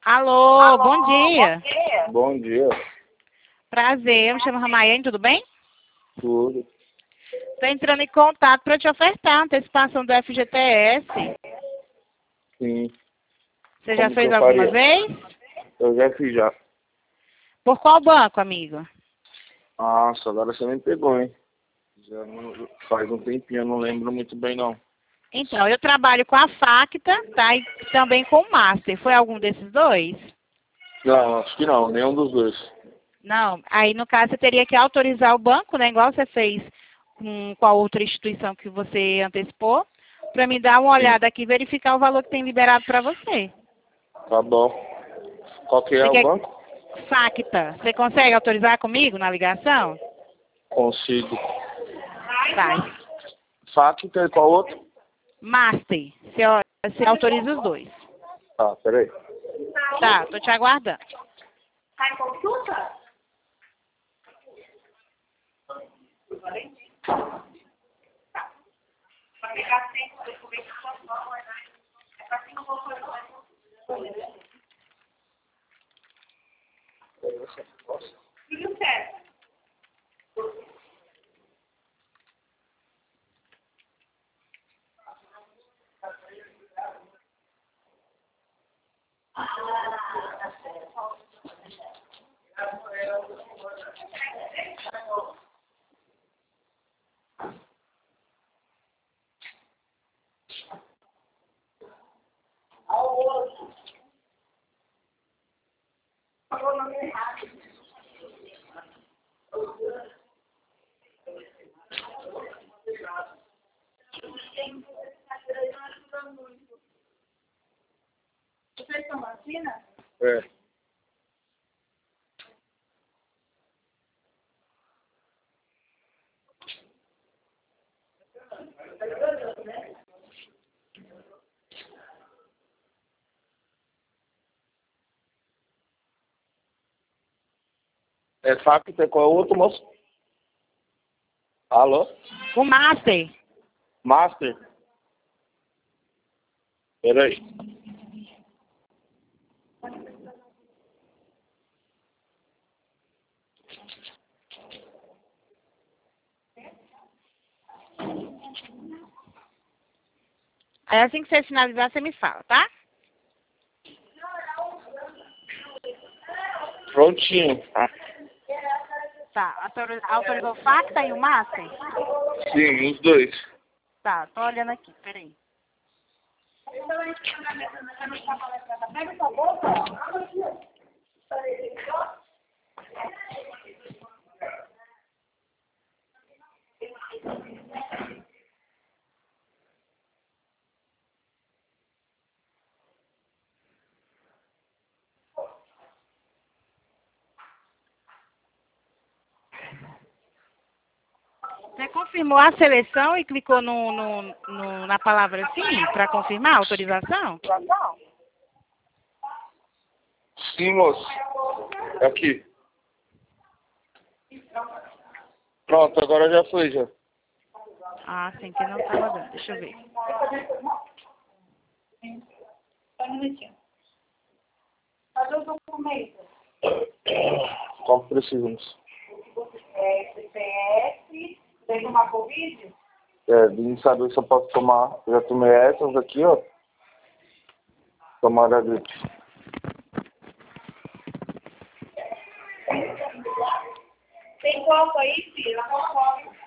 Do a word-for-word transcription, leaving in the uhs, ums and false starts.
Alô, Alô, bom dia. bom dia. Bom dia. Prazer, eu me chamo Ramayane, tudo bem? Tudo. Estou entrando em contato para te ofertar a antecipação do F G T S. Sim. Você Como já que fez eu alguma faria? vez? Eu já fiz já. Por qual banco, amigo? Nossa, agora você me pegou, hein? Já não- faz um tempinho, eu não lembro muito bem, não. Então, eu trabalho com a Facta, tá? E também com o Master. Foi algum desses dois? Não, acho que não, nenhum dos dois. Não. Aí, no caso, você teria que autorizar o banco, né? Igual você fez com, com a outra instituição que você antecipou, para me dar uma Sim. olhada aqui e verificar o valor que tem liberado para você. Tá bom. Qual que é Você o quer banco? Facta? Você consegue autorizar comigo na ligação? Consigo. Tá. Facta e qual outro? Master. Você, você autoriza os dois. Tá, peraí. Tá, tô te aguardando. Tá em consulta? Tá. Vai pegar tempo, documento de transforma, né? É pra cinco volumes. Tudo certo. Vocês estão vacina? É. É Facta e qual outro, moço? Alô? O Master. Master? Peraí. Aí assim que você finalizar, você me fala, tá? Prontinho. Ah, Tá. Autori- Autorizou o Facta e o Master? sim, os dois. Tá, tô olhando aqui, peraí. Pega sua bolsa. Você confirmou a seleção e clicou no, no, no- na palavra sim para confirmar a autorização? Sim, moço. Aqui. Pronto, agora já foi, já. Ah, sim, que não estava dando. Deixa eu ver. Só um minutinho. Cadê o documento? Qual que precisamos? É, C P F, tem uma Covid? É, vim saber se eu posso tomar. Eu já tomei essas aqui, ó. Tomar a gripe. Tem copo aí, filha? Não copo.